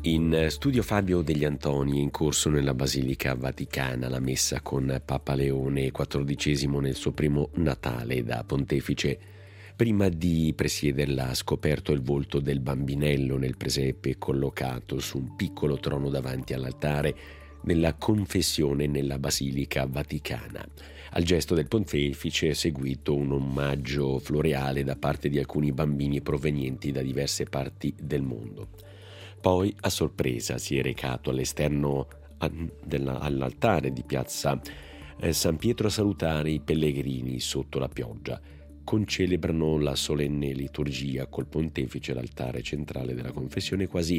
In studio Fabio Degli Antoni è in corso nella Basilica Vaticana la messa con Papa Leone XIV nel suo primo Natale da pontefice. Prima di presiederla ha scoperto il volto del bambinello nel presepe collocato su un piccolo trono davanti all'altare nella confessione nella Basilica Vaticana. Al gesto del pontefice è seguito un omaggio floreale da parte di alcuni bambini provenienti da diverse parti del mondo. Poi, a sorpresa, si è recato all'esterno all'altare di piazza San Pietro a salutare i pellegrini sotto la pioggia. Concelebrano la solenne liturgia col pontefice all'altare centrale della confessione quasi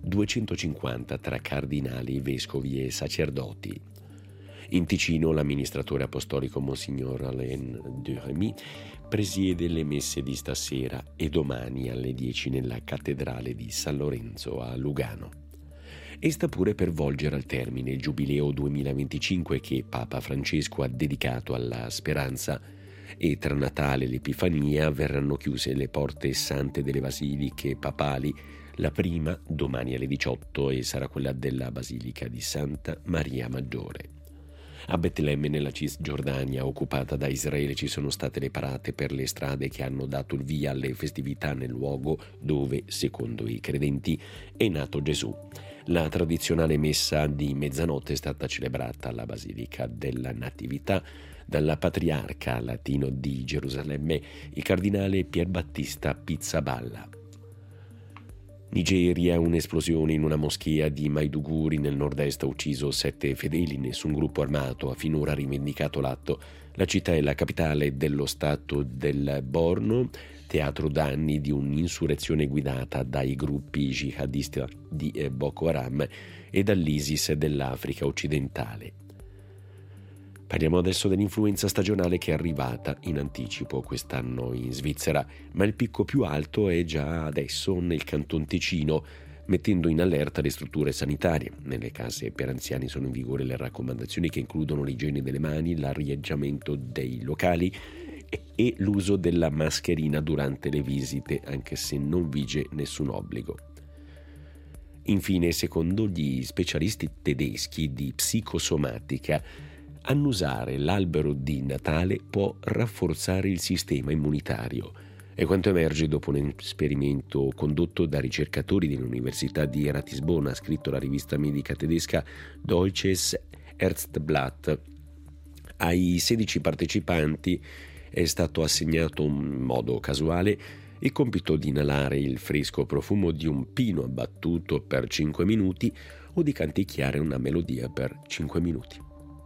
250 tra cardinali, vescovi e sacerdoti. In Ticino l'amministratore apostolico Monsignor Alain de Remy presiede le messe di stasera e domani alle 10 nella cattedrale di San Lorenzo a Lugano. E sta pure per volgere al termine il Giubileo 2025 che Papa Francesco ha dedicato alla speranza, e tra Natale e l'Epifania verranno chiuse le porte sante delle basiliche papali, la prima domani alle 18 e sarà quella della Basilica di Santa Maria Maggiore. A Betlemme, nella Cisgiordania occupata da Israele, ci sono state le parate per le strade che hanno dato il via alle festività nel luogo dove, secondo i credenti, è nato Gesù. La tradizionale messa di mezzanotte è stata celebrata alla Basilica della Natività dalla patriarca latino di Gerusalemme, il cardinale Pierbattista Pizzaballa. Nigeria, un'esplosione in una moschea di Maiduguri nel nord-est ha ucciso 7 fedeli, nessun gruppo armato ha finora rivendicato l'atto. La città è la capitale dello stato del Borno, teatro da anni di un'insurrezione guidata dai gruppi jihadisti di Boko Haram e dall'ISIS dell'Africa occidentale. Parliamo adesso dell'influenza stagionale che è arrivata in anticipo quest'anno in Svizzera, ma il picco più alto è già adesso nel Canton Ticino, mettendo in allerta le strutture sanitarie. Nelle case per anziani sono in vigore le raccomandazioni che includono l'igiene delle mani, l'arieggiamento dei locali e l'uso della mascherina durante le visite, anche se non vige nessun obbligo. Infine, secondo gli specialisti tedeschi di psicosomatica, annusare l'albero di Natale può rafforzare il sistema immunitario. È quanto emerge dopo un esperimento condotto da ricercatori dell'Università di Ratisbona, ha scritto la rivista medica tedesca Deutsches Ärzteblatt. Ai 16 partecipanti è stato assegnato in modo casuale il compito di inalare il fresco profumo di un pino abbattuto per 5 minuti o di canticchiare una melodia per 5 minuti.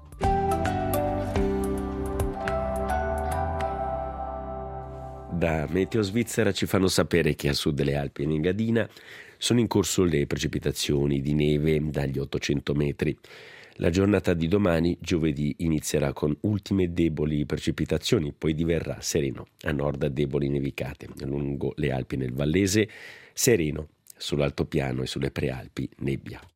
Da Meteo Svizzera ci fanno sapere che a sud delle Alpi e in Engadina sono in corso le precipitazioni di neve dagli 800 metri. La giornata di domani, giovedì, inizierà con ultime deboli precipitazioni, poi diverrà sereno. A nord deboli nevicate, lungo le Alpi nel Vallese, sereno, sull'altopiano e sulle prealpi nebbia.